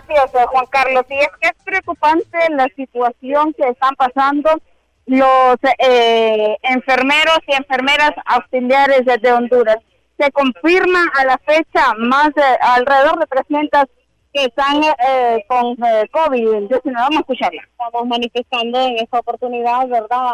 Así es, Juan Carlos, y es que es preocupante la situación que están pasando los enfermeros y enfermeras auxiliares de Honduras. Se confirma a la fecha más de alrededor de 300 que están con COVID-19. Vamos a escucharla. Estamos manifestando en esta oportunidad, ¿verdad?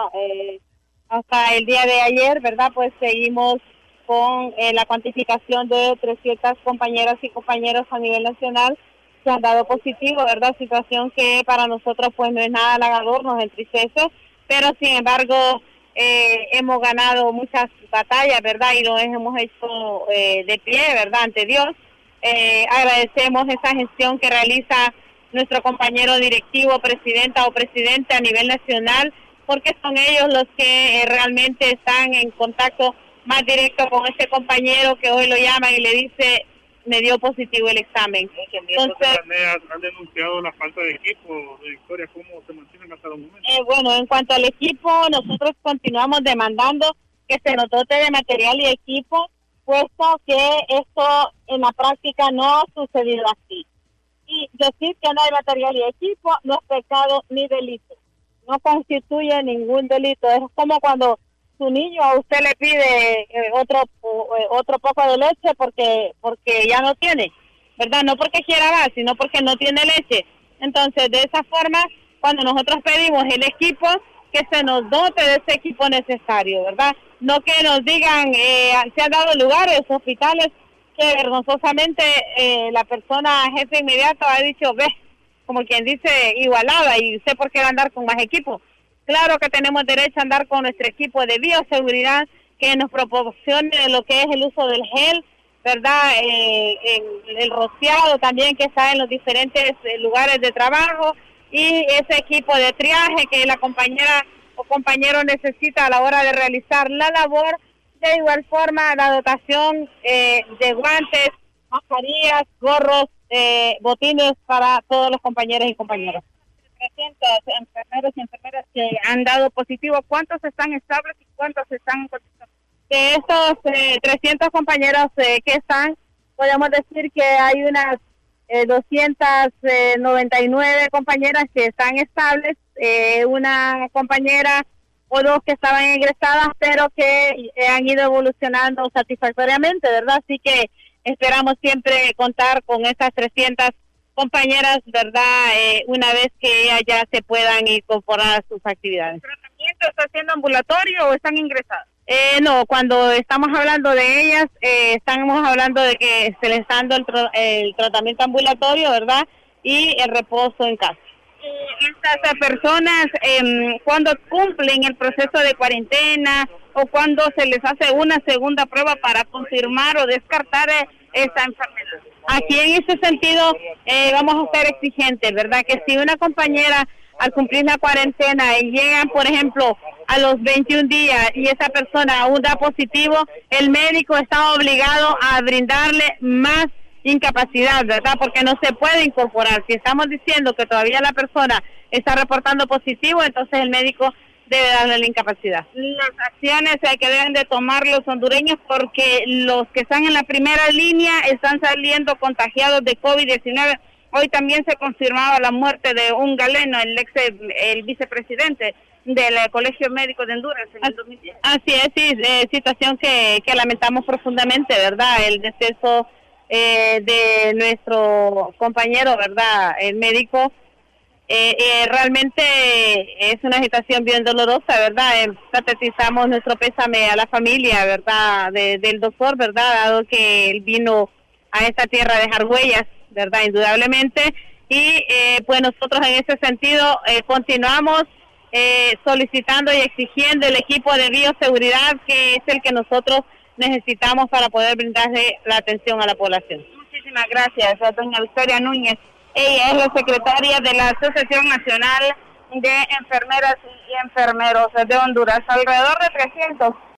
Hasta el día de ayer, ¿verdad? Pues seguimos con la cuantificación de 300 compañeras y compañeros a nivel nacional que han dado positivo, ¿verdad? Situación que para nosotros pues no es nada halagador, nos entristece, pero sin embargo hemos ganado muchas batallas, ¿verdad? Y lo hemos hecho de pie, ¿verdad? Ante Dios. Agradecemos esa gestión que realiza nuestro compañero directivo, presidenta o presidente a nivel nacional, porque son ellos los que realmente están en contacto más directo con este compañero que hoy lo llama y le dice, me dio positivo el examen. Entonces, han denunciado la falta de equipo de Victoria, ¿cómo se mantienen hasta los momentos? Bueno, en cuanto al equipo, nosotros continuamos demandando que se nos dote de material y equipo, puesto que esto en la práctica no ha sucedido así. Y decir que no hay material y equipo no es pecado ni delito, no constituye ningún delito. Es como cuando su niño a usted le pide otro poco de leche porque ya no tiene, ¿verdad? No porque quiera más, sino porque no tiene leche. Entonces, de esa forma, cuando nosotros pedimos el equipo, que se nos dote de ese equipo necesario, ¿verdad? No que nos digan, se han dado lugares, hospitales, que vergonzosamente la persona jefe inmediato ha dicho, ve, como quien dice, igualada, y usted por qué va a andar con más equipo. Claro que tenemos derecho a andar con nuestro equipo de bioseguridad que nos proporcione lo que es el uso del gel, ¿verdad? El rociado también que está en los diferentes lugares de trabajo y ese equipo de triaje que la compañera o compañero necesita a la hora de realizar la labor. De igual forma, la dotación de guantes, mascarillas, gorros, botines para todos los compañeros y compañeras. 300 enfermeros y enfermeras que han dado positivo, ¿cuántos están estables y cuántos están? De estos 300 compañeros que están, podemos decir que hay unas 299 compañeras que están estables, una compañera o dos que estaban ingresadas, pero que han ido evolucionando satisfactoriamente, ¿verdad? Así que esperamos siempre contar con estas 300 compañeras, ¿verdad? Una vez que ellas ya se puedan incorporar a sus actividades. ¿El tratamiento está siendo ambulatorio o están ingresadas? No, cuando estamos hablando de ellas, estamos hablando de que se les está dando el tratamiento ambulatorio, ¿verdad? Y el reposo en casa. Estas personas, cuando cumplen el proceso de cuarentena o cuando se les hace una segunda prueba para confirmar o descartar esta enfermedad. Aquí en ese sentido vamos a ser exigentes, ¿verdad? Que si una compañera al cumplir la cuarentena y llegan, por ejemplo, a los 21 días y esa persona aún da positivo, el médico está obligado a brindarle más incapacidad, ¿verdad? Porque no se puede incorporar. Si estamos diciendo que todavía la persona está reportando positivo, entonces el médico debe darle la incapacidad. Las acciones que deben de tomar los hondureños, porque los que están en la primera línea están saliendo contagiados de COVID-19. Hoy también se confirmaba la muerte de un galeno, el vicepresidente del Colegio Médico de Honduras en el 2010. Así es, sí, situación que lamentamos profundamente, ¿verdad? El deceso de nuestro compañero, ¿verdad? El médico. Realmente es una situación bien dolorosa, ¿verdad? Patetizamos nuestro pésame a la familia, ¿verdad? Del doctor, ¿verdad? Dado que él vino a esta tierra a dejar huellas, ¿verdad? Indudablemente. Y pues nosotros en ese sentido continuamos solicitando y exigiendo el equipo de bioseguridad, que es el que nosotros necesitamos para poder brindarle la atención a la población. Muchísimas gracias a doña Victoria Núñez. Ella es la secretaria de la Asociación Nacional de Enfermeras y Enfermeros de Honduras. Alrededor de 300